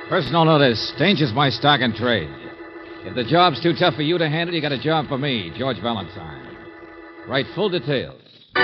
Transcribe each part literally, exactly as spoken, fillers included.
Personal notice. Danger's my stock and trade. If the job's too tough for you to handle, you got a job for me, George Valentine. Write full details.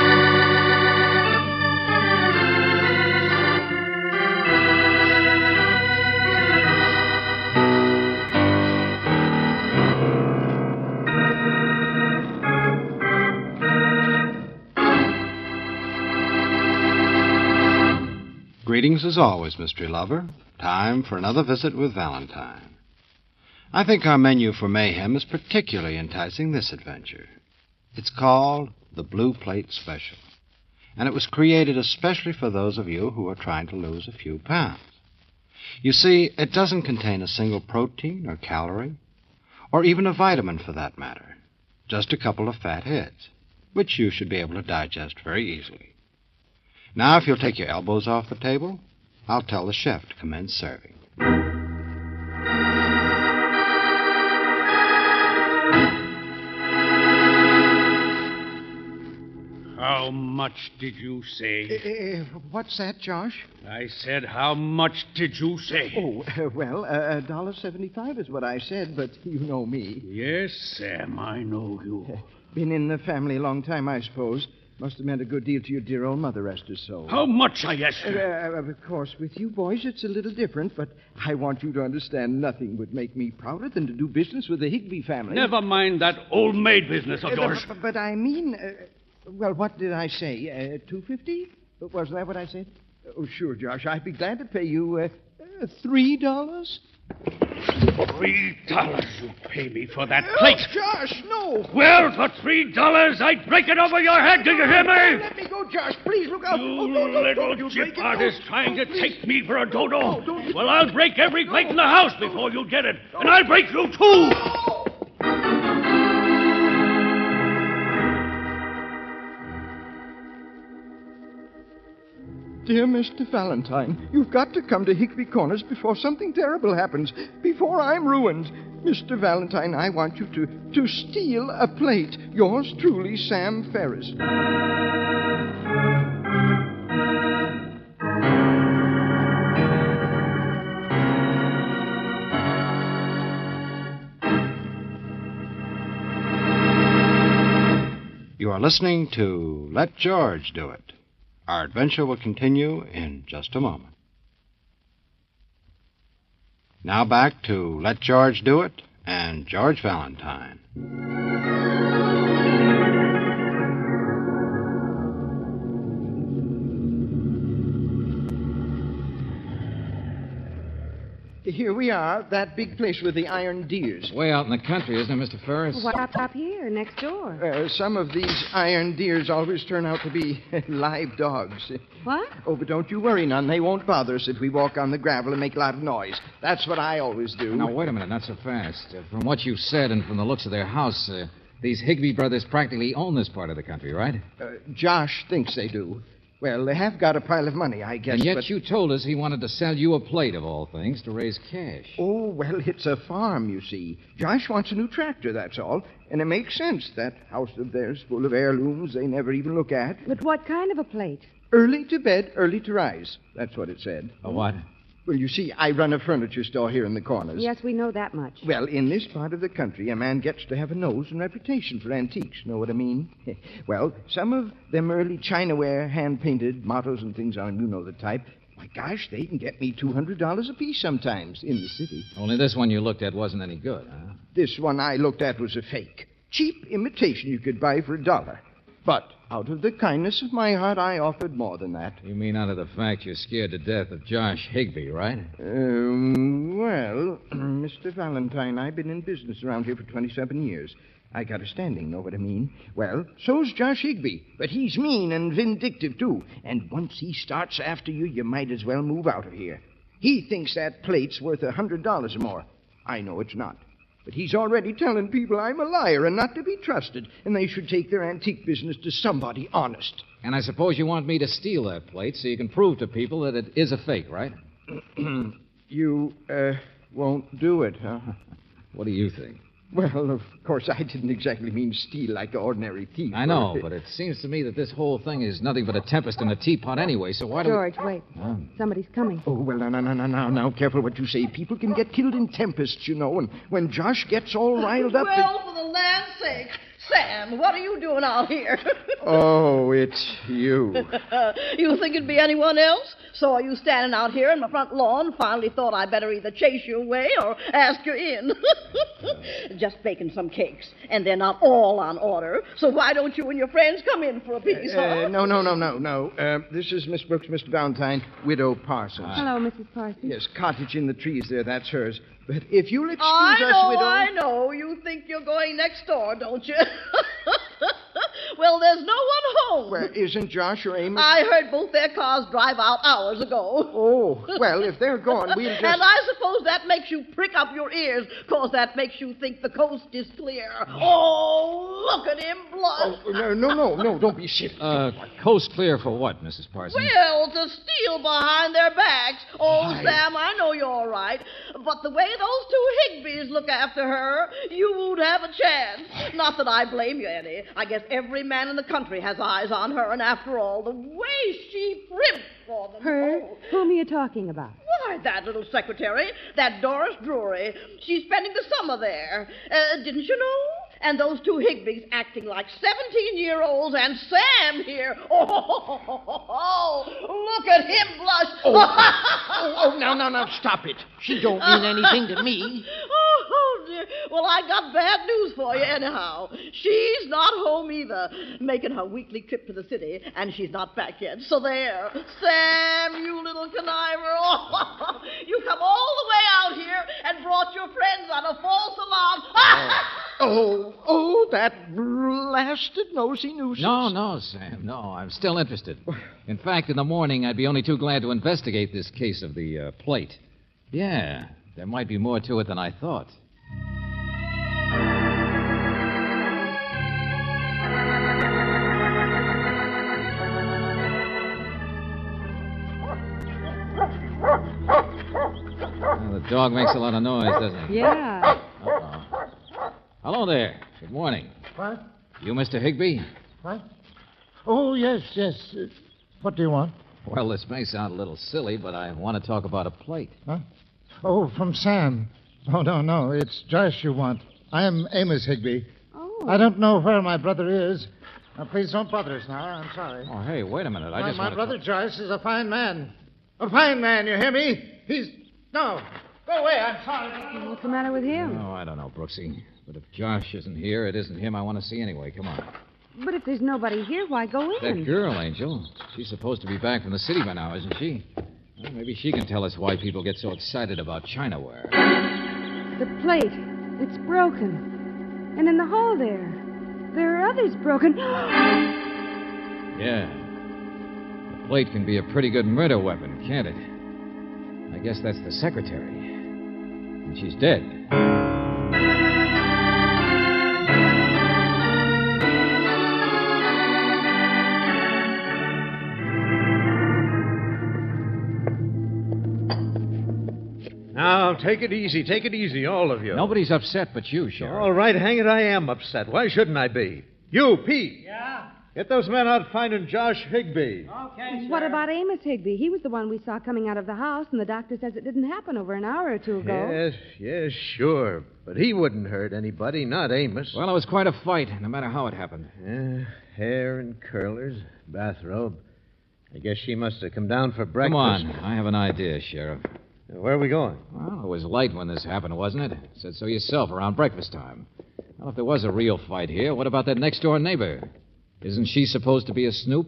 Greetings as always, mystery lover. Time for another visit with Valentine. I think our menu for mayhem is particularly enticing this adventure. It's called the Blue Plate Special, and it was created especially for those of you who are trying to lose a few pounds. You see, it doesn't contain a single protein or calorie, or even a vitamin for that matter. Just a couple of fat heads, which you should be able to digest very easily. Now, if you'll take your elbows off the table, I'll tell the chef to commence serving. How much did you say? Uh, what's that, Josh? I said, how much did you say? Oh, uh, well, a uh, dollar seventy-five is what I said, but you know me. Yes, Sam, I know you. Uh, been in the family a long time, I suppose. Must have meant a good deal to your dear old mother, rest her soul. How much, I asked you? Uh, uh, of course, with you boys, it's a little different, but I want you to understand nothing would make me prouder than to do business with the Higby family. Never mind that old maid business of Uh, yours. but, but I mean, uh, well, what did I say? Uh, two fifty? Wasn't that what I said? Oh, sure, Josh. I'd be glad to pay you uh, uh, three dollars. Three dollars you pay me for that plate. Oh, Josh, no. Well, for three dollars, I'd break it over your head. Do you hear me? Let me go, Josh. Please look out. You Oh, no, no, little don't you break chip it. artist Oh, trying oh, to please. take me for a dodo. No, don't you- Well, I'll break every plate in the house before you get it. And I'll break you, too. Dear Mister Valentine, you've got to come to Higby Corners before something terrible happens, before I'm ruined. Mister Valentine, I want you to, to steal a plate. Yours truly, Sam Ferris. You are listening to Let George Do It. Our adventure will continue in just a moment. Now back to Let George Do It and George Valentine. Here we are, that big place with the iron deers. Way out in the country, isn't it, Mister Ferris? What up, up here, next door? Uh, some of these iron deers always turn out to be live dogs. What? Oh, but don't you worry none. They won't bother us if we walk on the gravel and make a lot of noise. That's what I always do. Now, wait a minute, not so fast. Uh, from what you said and from the looks of their house, uh, these Higby brothers practically own this part of the country, right? Uh, Josh thinks they do. Well, they have got a pile of money, I guess. And yet but... you told us he wanted to sell you a plate, of all things, to raise cash. Oh, well, it's a farm, you see. Josh wants a new tractor, that's all. And it makes sense. That house of theirs full of heirlooms they never even look at. But what kind of a plate? Early to bed, early to rise. That's what it said. A what? Well, you see, I run a furniture store here in the corners. Yes, we know that much. Well, in this part of the country, a man gets to have a nose and reputation for antiques. Know what I mean? Well, some of them early chinaware, hand-painted, mottos and things on them, you know the type. My gosh, they can get me two hundred dollars apiece sometimes in the city. Only this one you looked at wasn't any good, huh? This one I looked at was a fake. Cheap imitation you could buy for a dollar. But out of the kindness of my heart, I offered more than that. You mean out of the fact you're scared to death of Josh Higby, right? Um, well, Mister Valentine, I've been in business around here for twenty-seven years. I got a standing, know what I mean? Well, so's Josh Higby, but he's mean and vindictive, too. And once he starts after you, you might as well move out of here. He thinks that plate's worth a hundred dollars or more. I know it's not. But he's already telling people I'm a liar and not to be trusted, and they should take their antique business to somebody honest. And I suppose you want me to steal that plate so you can prove to people that it is a fake, right? You, uh, won't do it, huh? What do you think? Well, of course, I didn't exactly mean steal like an ordinary thief. I know, but it seems to me that this whole thing is nothing but a tempest in a teapot anyway, so why do George, wait. Oh. Somebody's coming. Oh, well, no, no, no, no, no, now, careful what you say. People can get killed in tempests, you know, and when Josh gets all riled up... Well, for the land's sake, Sam, what are you doing out here? Oh, it's you. You think it'd be anyone else? Saw you standing out here in my front lawn, finally thought I'd better either chase you away or ask you in. Just baking some cakes, and they're not all on order, so why don't you and your friends come in for a piece, Uh, huh? no, no, no, no, no. Uh, this is Miss Brooks, Mister Valentine, Widow Parsons. Hello, Missus Parsons. Yes, cottage in the trees there, that's hers. But if you'll excuse I us, know, Widow... I know. You think you're going next door, don't you? Well, there's no one home. Well, isn't Josh or Amos... I heard both their cars drive out hours ago. Oh, well, if they're gone, we'll just... And I suppose that makes you prick up your ears, because that makes you think the coast is clear. Oh, look at him blush. Oh, no, no, no, no, don't be silly. Uh, coast clear for what, Missus Parsons? Well, to steal behind their backs. Oh, Why? Sam, I know you're all right. But the way those two Higbees look after her, you won't have a chance. Not that I blame you any. I guess every man in the country has eyes on her, and after all, the way she primps for them. Her? Oh. Whom are you talking about? Why, that little secretary, that Doris Drury. She's spending the summer there. Uh, didn't you know? And those two Higbees acting like seventeen-year-olds, and Sam here. Oh, look at him blush. Oh, oh, now, now, now, stop it. She don't mean anything to me. Oh, dear. Well, I got bad news for you anyhow. She's not home either, making her weekly trip to the city, and she's not back yet. So there. Sam, you little conniver. Oh, you come all the way out here and brought your friends on a false alarm. Oh, oh, that blasted nosy nuisance. No, no, Sam, no. I'm still interested. In fact, in the morning, I'd be only too glad to investigate this case of the uh, plate. Yeah, there might be more to it than I thought. Well, the dog makes a lot of noise, doesn't he? Yeah. Uh-oh. Hello there. Good morning. What? You Mister Higbee? What? Oh, yes, yes. Uh, what do you want? Well, this may sound a little silly, but I want to talk about a plate. Huh? Oh, from Sam. Oh, no, no. It's Josh you want. I am Amos Higbee. Oh. I don't know where my brother is. Now, please don't bother us now. I'm sorry. Oh, hey, wait a minute. I my just my want brother to... Joyce is a fine man. A fine man, you hear me? He's... No. Go away. I'm sorry. What's the matter with him? Oh, I don't know, Brooksy. But if Josh isn't here, it isn't him I want to see anyway. Come on. But if there's nobody here, why go in? That girl, Angel. She's supposed to be back from the city by now, isn't she? Well, maybe she can tell us why people get so excited about Chinaware. The plate. It's broken. And in the hall there, there are others broken. Yeah. The plate can be a pretty good murder weapon, can't it? I guess that's the secretary. And she's dead. Now, take it easy. Take it easy, all of you. Nobody's upset but you, Sheriff. All right, hang it, I am upset. Why shouldn't I be? You, Pete. Yeah? Get those men out finding Josh Higbee. What about Amos Higbee? He was the one we saw coming out of the house, and the doctor says it didn't happen over an hour or two ago. Yes, yes, sure. But he wouldn't hurt anybody, not Amos. Well, it was quite a fight, no matter how it happened. Yeah, hair and curlers, bathrobe. I guess she must have come down for breakfast. Come on. I have an idea, Sheriff. Where are we going? Well, it was light when this happened, wasn't it? Said so yourself, around breakfast time. Well, if there was a real fight here, what about that next-door neighbor? Isn't she supposed to be a snoop?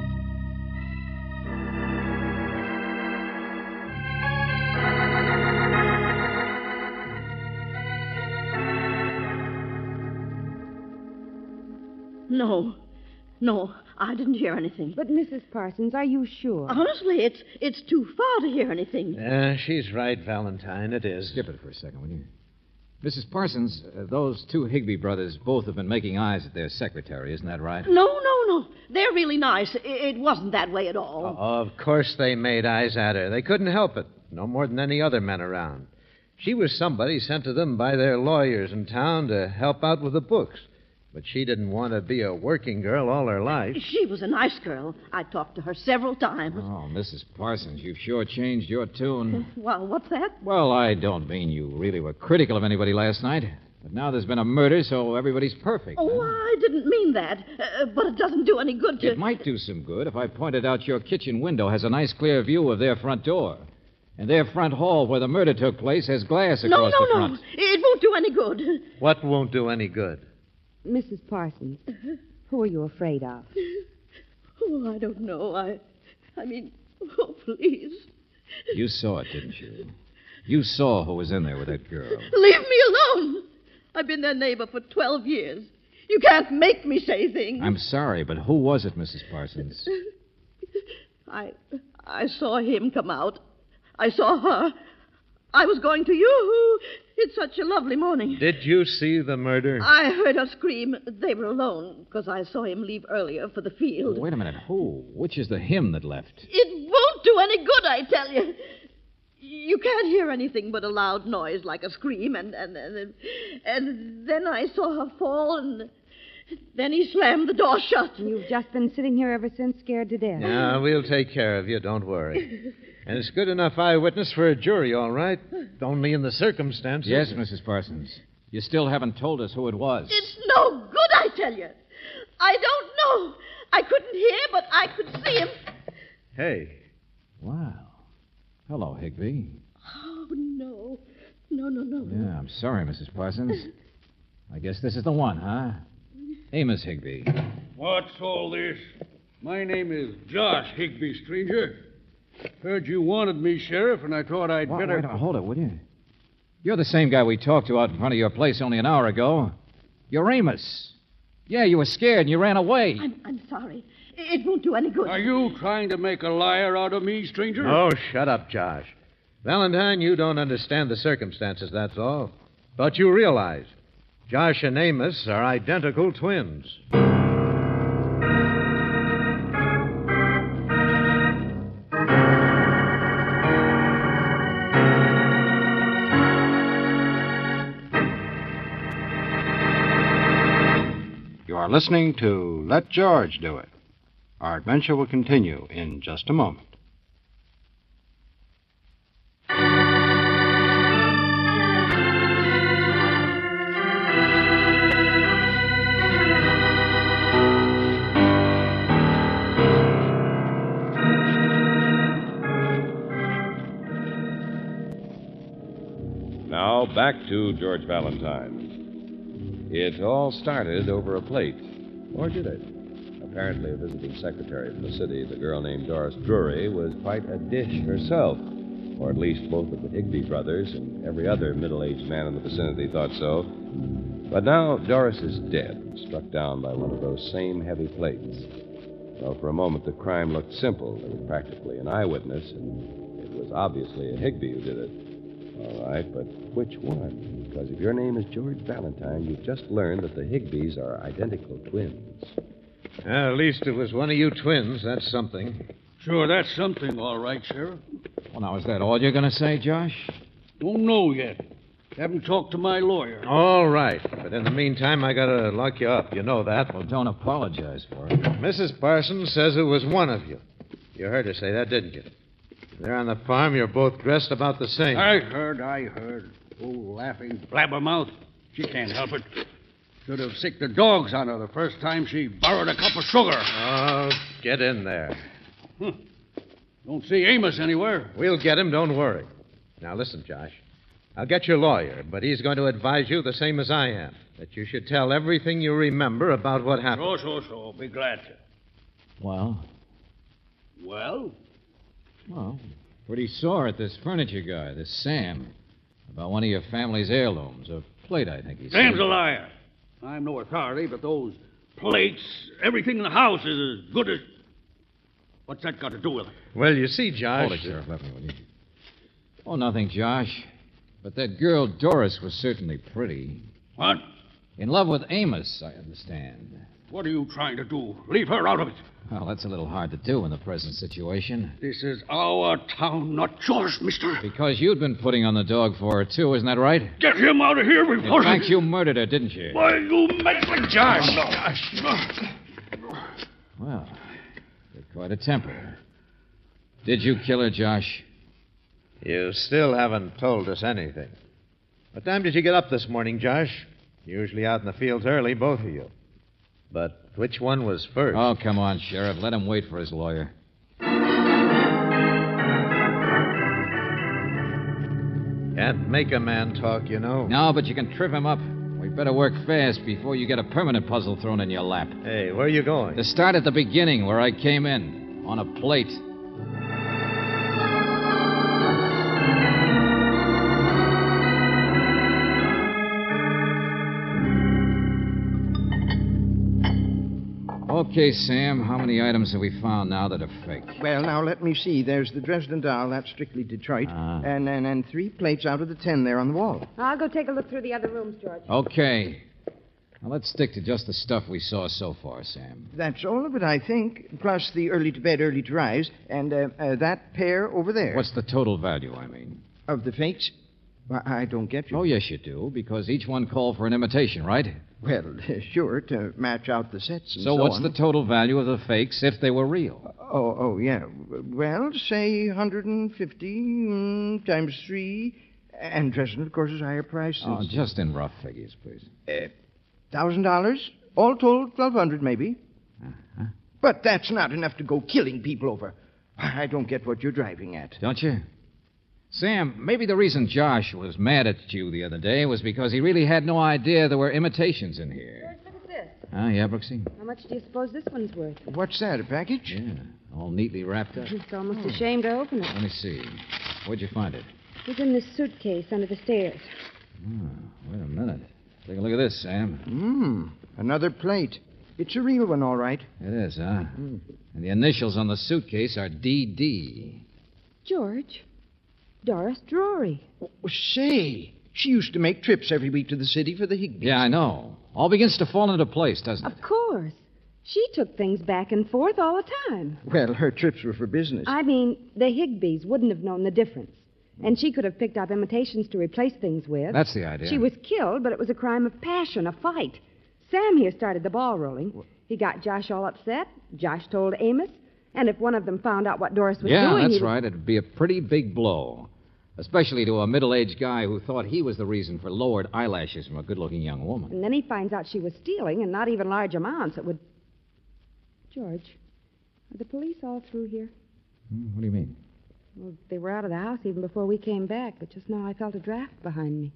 No. No, I didn't hear anything. But, Missus Parsons, are you sure? Honestly, it's it's too far to hear anything. Yeah, she's right, Valentine. It is. Skip it for a second, will you? Missus Parsons, uh, those two Higbee brothers both have been making eyes at their secretary, isn't that right? No, no, no. They're really nice. I- It wasn't that way at all. Of course they made eyes at her. They couldn't help it. No more than any other men around. She was somebody sent to them by their lawyers in town to help out with the books. But she didn't want to be a working girl all her life. She was a nice girl. I talked to her several times. Oh, Missus Parsons, you've sure changed your tune. Well, what's that? Well, I don't mean you really were critical of anybody last night. But now there's been a murder, so everybody's perfect. Oh, huh? I didn't mean that. Uh, but it doesn't do any good to... It might do some good if I pointed out your kitchen window has a nice clear view of their front door. And their front hall where the murder took place has glass No, across no, the no. front. It won't do any good. What won't do any good? Missus Parsons, who are you afraid of? Oh, I don't know. I... I mean... Oh, please. You saw it, didn't you? You saw who was in there with that girl. Leave me alone. I've been their neighbor for twelve years. You can't make me say things. I'm sorry, but who was it, Missus Parsons? I I saw him come out. I saw her. I was going to you. It's such a lovely morning. Did you see the murder? I heard her scream. They were alone because I saw him leave earlier for the field. Wait a minute. Who? Which is the him that left? It won't do any good, I tell you. You can't hear anything but a loud noise like a scream, and and and, and then I saw her fall, and then he slammed the door shut. And you've just been sitting here ever since, scared to death. Yeah, we'll take care of you. Don't worry. And it's good enough eyewitness for a jury, all right. Only in the circumstances. Yes, Missus Parsons. You still haven't told us who it was. It's no good, I tell you. I don't know. I couldn't hear, but I could see him. Hey. Wow. Hello, Higby. Oh, no. No, no, no. Yeah, I'm sorry, Missus Parsons. I guess this is the one, huh? Amos Higby. What's all this? My name is Josh Higby, stranger. Heard you wanted me, Sheriff, and I thought I'd Wait, better... wait, hold it, will you? You're the same guy we talked to out in front of your place only an hour ago. You're Amos. Yeah, you were scared and you ran away. I'm, I'm sorry. It won't do any good. Are you trying to make a liar out of me, stranger? Oh, shut up, Josh. Valentine, you don't understand the circumstances, that's all. But you realize Josh and Amos are identical twins. You are listening to Let George Do It. Our adventure will continue in just a moment. Now, back to George Valentine. It all started over a plate. Or did it? Apparently, a visiting secretary from the city, the girl named Doris Drury, was quite a dish herself. Or at least both of the Higby brothers and every other middle-aged man in the vicinity thought so. But now Doris is dead, struck down by one of those same heavy plates. Well, for a moment, the crime looked simple. There was practically an eyewitness, and it was obviously a Higby who did it. All right, but which one? Because if your name is George Valentine, you've just learned that the Higbys are identical twins. Well, at least it was one of you twins. That's something. Sure, that's something, all right, Sheriff. Well, now, is that all you're going to say, Josh? Don't know yet. Haven't talked to my lawyer. All right. But in the meantime, I got to lock you up. You know that. Well, don't apologize for it. Missus Parsons says it was one of you. You heard her say that, didn't you? There on the farm, you're both dressed about the same. I heard, I heard. Oh, laughing blabbermouth. She can't help it. Should have sicked the dogs on her the first time she borrowed a cup of sugar. Oh, get in there. Huh. Don't see Amos anywhere. We'll get him, don't worry. Now, listen, Josh. I'll get your lawyer, but he's going to advise you the same as I am, that you should tell everything you remember about what happened. Oh, so, so. Be glad to. Well? Well? Well, pretty sore at this furniture guy, this Sam, about one of your family's heirlooms. A plate, I think he said. Sam's a liar. I'm no authority, but those plates, everything in the house is as good as... What's that got to do with it? Well, you see, Josh... Hold it, Sheriff. Let me, will you? Oh, nothing, Josh. But that girl, Doris, was certainly pretty. What? In love with Amos, I understand. What are you trying to do? Leave her out of it. Well, that's a little hard to do in the present situation. This is our town, not yours, mister. Because you'd been putting on the dog for her, too, isn't that right? Get him out of here before... In fact, you murdered her, didn't you? Why, you meddling... Josh! Well, you're quite a temper. Did you kill her, Josh? You still haven't told us anything. What time did you get up this morning, Josh? Usually out in the fields early, both of you. But which one was first? Oh, come on, Sheriff. Let him wait for his lawyer. Can't make a man talk, you know. No, but you can trip him up. We'd better work fast before you get a permanent puzzle thrown in your lap. Hey, where are you going? To start at the beginning, where I came in, on a plate. Okay, Sam, how many items have we found now that are fake? Well, now, let me see. There's the Dresden doll. That's strictly Detroit. Ah. And, and, and three plates out of the ten there on the wall. I'll go take a look through the other rooms, George. Okay. Now, let's stick to just the stuff we saw so far, Sam. That's all of it, I think, plus the early to bed, early to rise, and uh, uh, that pair over there. What's the total value, I mean? Of the fakes? Well, I don't get you. Oh, yes, you do, because each one called for an imitation, right? Well, sure, to match out the sets and so so what's on. the total value of the fakes if they were real? Oh, oh, yeah. Well, say one hundred fifty mm, times three. And Dresden, of course, is higher price. Oh, just in rough figures, please. Uh, Thousand dollars? All told, twelve hundred, maybe. Uh-huh. But that's not enough to go killing people over. I don't get what you're driving at. Don't you? Sam, maybe the reason Josh was mad at you the other day was because he really had no idea there were imitations in here. George, look at this. Ah, yeah, Brooksy? How much do you suppose this one's worth? What's that, a package? Yeah, all neatly wrapped up. It's almost a shame to open it. Let me see. Where'd you find it? It was in this suitcase under the stairs. Oh, wait a minute. Take a look at this, Sam. Hmm, another plate. It's a real one, all right. It is, huh? Mm. And the initials on the suitcase are D D. George, Doris Drury. Oh, say, she used to make trips every week to the city for the Higbees. Yeah, I know. All begins to fall into place, doesn't it? Of course. She took things back and forth all the time. Well, her trips were for business. I mean, the Higbees wouldn't have known the difference. And she could have picked up imitations to replace things with. That's the idea. She was killed, but it was a crime of passion, a fight. Sam here started the ball rolling. He got Josh all upset. Josh told Amos. And if one of them found out what Doris was yeah, doing... Yeah, that's would... right. It'd be a pretty big blow. Especially to a middle-aged guy who thought he was the reason for lowered eyelashes from a good-looking young woman. And then he finds out she was stealing, and not even large amounts. It would... George, are the police all through here? Hmm, what do you mean? Well, they were out of the house even before we came back, but just now I felt a draft behind me.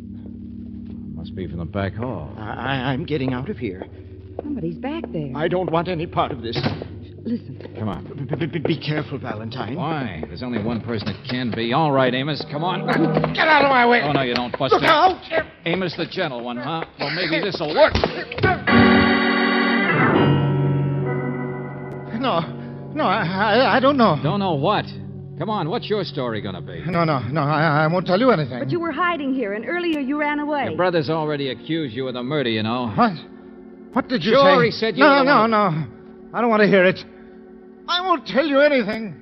Must be from the back hall. I- I'm getting out of here. Somebody's back there. I don't want any part of this. Listen. Come on. B- b- be careful, Valentine. Why? There's only one person that can be. All right, Amos, come on. Get out of my way. Oh, no, you don't, Buster. Look out! Amos the gentle one, huh? Well, maybe this'll work. No, no, I, I, I don't know. Don't know what? Come on, what's your story going to be? No, no, no, I, I won't tell you anything. But you were hiding here, and earlier you ran away. Your brother's already accused you of the murder, you know. What? What did you sure, say? Sure, he said you No, were the no, one... no. I don't want to hear it. I won't tell you anything.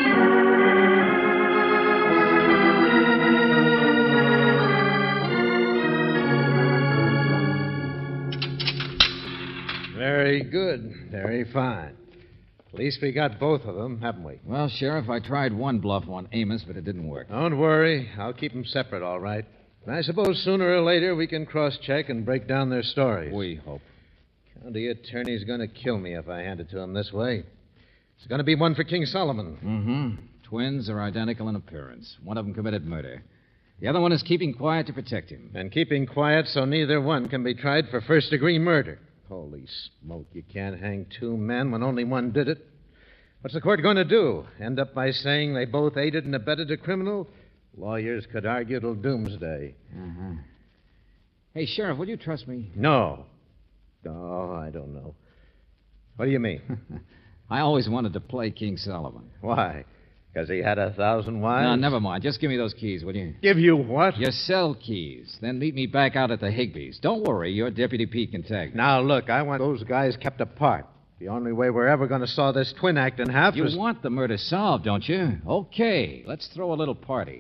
Very good. Very fine. At least we got both of them, haven't we? Well, Sheriff, I tried one bluff on Amos, but it didn't work. Don't worry. I'll keep them separate, all right. And I suppose sooner or later we can cross-check and break down their stories. We hope. County attorney's going to kill me if I hand it to him this way. It's going to be one for King Solomon. Mm-hmm. Twins are identical in appearance. One of them committed murder. The other one is keeping quiet to protect him. And keeping quiet so neither one can be tried for first-degree murder. Holy smoke, you can't hang two men when only one did it. What's the court going to do? End up by saying they both aided and abetted a criminal? Lawyers could argue till doomsday. Uh-huh. Hey, Sheriff, will you trust me? No. Oh, I don't know. What do you mean? I always wanted to play King Solomon. Why? Because he had a thousand wives? No, never mind. Just give me those keys, will you? Give you what? Your cell keys. Then meet me back out at the Higbees. Don't worry, your Deputy Pete can tag me. Now, look, I want those guys kept apart. The only way we're ever going to saw this twin act in half You is... want the murder solved, don't you? Okay, let's throw a little party.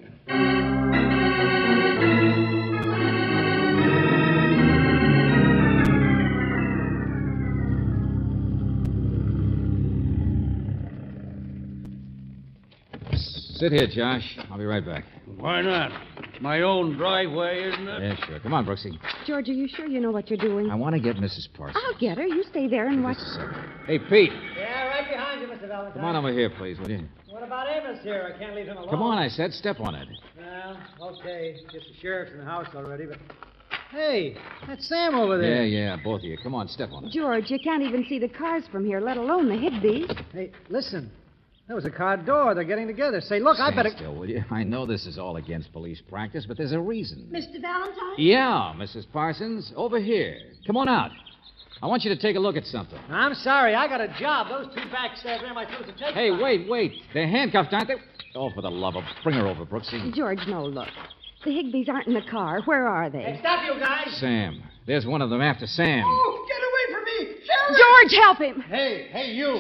Sit here, Josh. I'll be right back. Why not? It's my own driveway, isn't it? Yeah, sure. Come on, Brooksy. George, are you sure you know what you're doing? I want to get Missus Parsons. I'll get her. You stay there and watch. Just a second. Hey, Pete. Yeah, right behind you, Mister Valentine. Come on over here, please, will you? What about Amos here? I can't leave him alone. Come on, I said. Step on it. Well, okay. Guess the sheriff's in the house already, but... Hey, that's Sam over there. Yeah, yeah, both of you. Come on, step on it. George, you can't even see the cars from here, let alone the Higbees. Hey, listen. That was a car door. They're getting together. Say, look, I Stand better... still, will you? I know this is all against police practice, but there's a reason. Mister Valentine? Yeah, Missus Parsons. Over here. Come on out. I want you to take a look at something. I'm sorry. I got a job. Those two backstabbers there might supposed to take... Hey, my- wait, wait. They're handcuffed, aren't they? Oh, for the love of... Bring her over, Brooksy. George, no, look. The Higbees aren't in the car. Where are they? Hey, stop you guys. Sam. There's one of them after Sam. Oh, get away from me! Sheriff! George, help him! Hey, hey, you.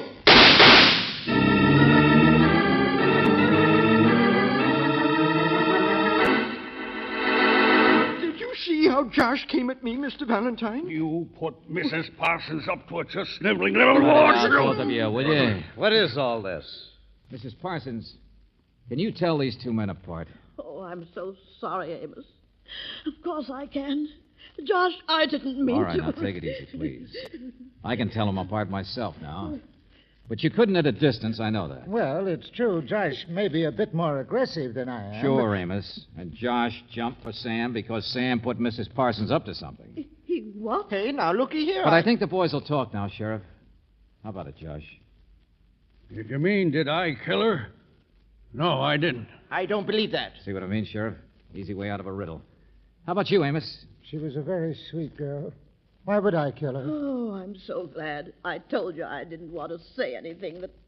Did you see how Josh came at me, Mister Valentine? You put Missus Parsons up to it, you sniveling little wars. Both of you, will you? What is all this? Missus Parsons, can you tell these two men apart? Oh, I'm so sorry, Amos. Of course I can. Josh, I didn't mean All right, to. now take it easy, please. I can tell them apart myself now. But you couldn't at a distance, I know that. Well, it's true. Josh may be a bit more aggressive than I am. Sure, Amos. And Josh jumped for Sam because Sam put Missus Parsons up to something. He what? Hey, now, looky here. But I think the boys will talk now, Sheriff. How about it, Josh? Did you mean, did I kill her? No, I didn't. I don't believe that. See what I mean, Sheriff? Easy way out of a riddle. How about you, Amos? She was a very sweet girl. Why would I kill her? Oh, I'm so glad. I told you I didn't want to say anything that...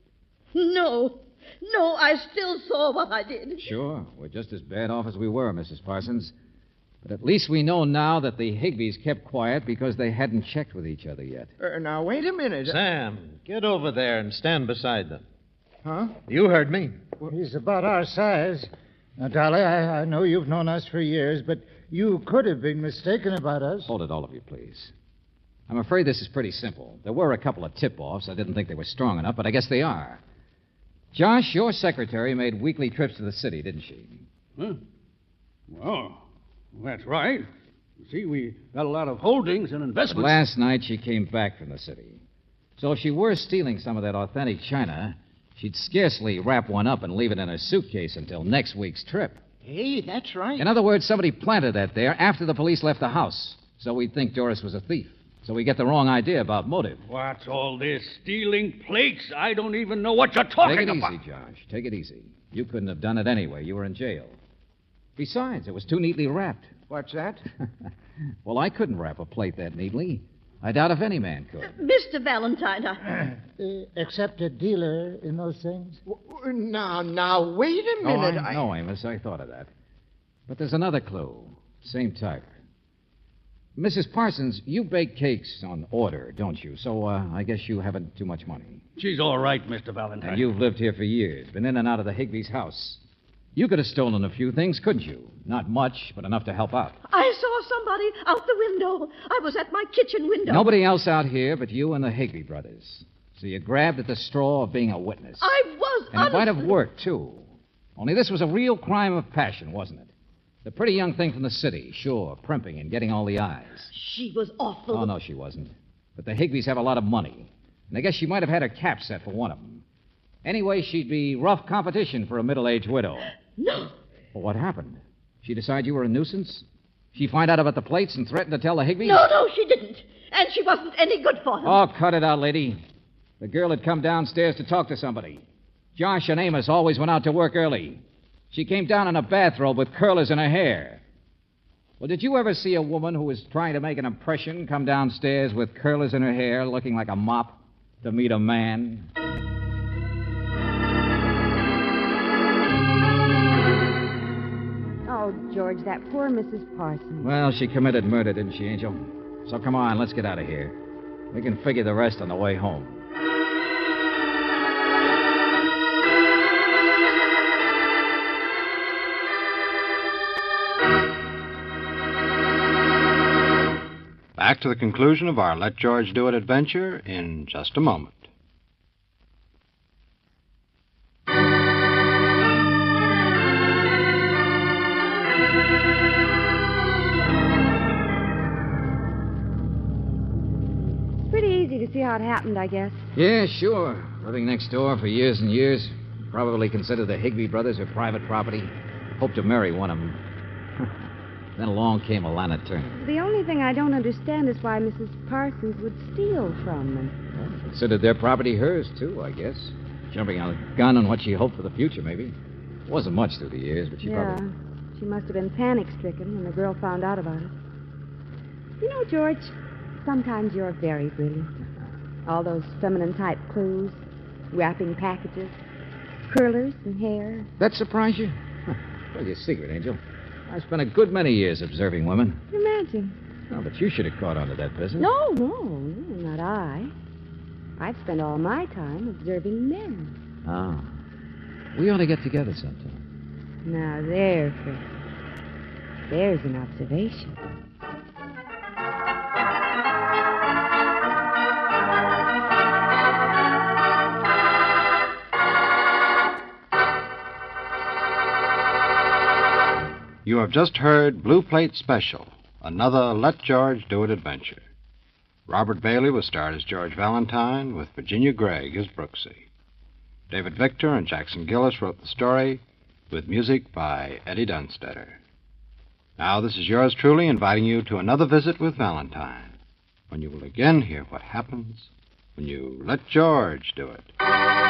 No. No, I still saw what I did. Sure. We're just as bad off as we were, Missus Parsons. But at least we know now that the Higbees kept quiet because they hadn't checked with each other yet. Uh, now, wait a minute. Sam, get over there and stand beside them. Huh? You heard me. He's about our size. Now, Dolly, I, I know you've known us for years, but you could have been mistaken about us. Hold it, all of you, please. I'm afraid this is pretty simple. There were a couple of tip-offs. I didn't think they were strong enough, but I guess they are. Josh, your secretary made weekly trips to the city, didn't she? Huh? Well, that's right. You see, we got a lot of holdings and investments. Last night she came back from the city. So if she were stealing some of that authentic china, she'd scarcely wrap one up and leave it in her suitcase until next week's trip. Hey, that's right. In other words, somebody planted that there after the police left the house, so we'd think Doris was a thief. So we get the wrong idea about motive. What's all this? Stealing plates? I don't even know what you're talking Take it about. easy, Josh. Take it easy. You couldn't have done it anyway. You were in jail. Besides, it was too neatly wrapped. What's that? Well, I couldn't wrap a plate that neatly. I doubt if any man could. Mister Valentine, I... Uh, except a dealer in those things? W- Now, now, wait a Oh, minute. I know, Amos. I thought of that. But there's another clue. Same type. Missus Parsons, you bake cakes on order, don't you? So uh, I guess you haven't too much money. She's all right, Mister Valentine. And you've lived here for years, been in and out of the Higbee's house. You could have stolen a few things, couldn't you? Not much, but enough to help out. I saw somebody out the window. I was at my kitchen window. Nobody else out here but you and the Higbee brothers. So you grabbed at the straw of being a witness. I was And it might have honestly- worked, too. Only this was a real crime of passion, wasn't it? The pretty young thing from the city, sure, primping and getting all the eyes. She was awful. Oh, no, she wasn't. But the Higbees have a lot of money. And I guess she might have had her cap set for one of them. Anyway, she'd be rough competition for a middle-aged widow. No. Well, what happened? She decide you were a nuisance? She find out about the plates and threatened to tell the Higbees? No, no, she didn't. And she wasn't any good for them. Oh, cut it out, lady. The girl had come downstairs to talk to somebody. Josh and Amos always went out to work early. She came down in a bathrobe with curlers in her hair. Well, did you ever see a woman who was trying to make an impression come downstairs with curlers in her hair, looking like a mop, to meet a man? Oh, George, that poor Missus Parsons. Well, she committed murder, didn't she, Angel? So come on, let's get out of here. We can figure the rest on the way home. Back to the conclusion of our Let George Do It adventure in just a moment. Pretty easy to see how it happened, I guess. Yeah, sure. Living next door for years and years. Probably considered the Higbee brothers her private property. Hoped to marry one of them. Then along came Alana Turner. The only thing I don't understand is why Missus Parsons would steal from them. Well, considered their property hers, too, I guess. Jumping on a gun on what she hoped for the future, maybe. Wasn't much through the years, but she yeah, probably... she must have been panic-stricken when the girl found out about it. You know, George, sometimes you're very brilliant. All those feminine-type clues, wrapping packages, curlers and hair. That surprise you? Huh. Tell you a secret, Angel. I spent a good many years observing women. Imagine. Oh, but you should have caught on to that business. No, no, no, not I. I've spent all my time observing men. Oh. We ought to get together sometime. Now there, Fred. There's an observation. You have just heard Blue Plate Special, another Let George Do It adventure. Robert Bailey was starred as George Valentine, with Virginia Gregg as Brooksy. David Victor and Jackson Gillis wrote the story, with music by Eddie Dunstetter. Now, this is yours truly inviting you to another visit with Valentine, when you will again hear what happens when you let George do it.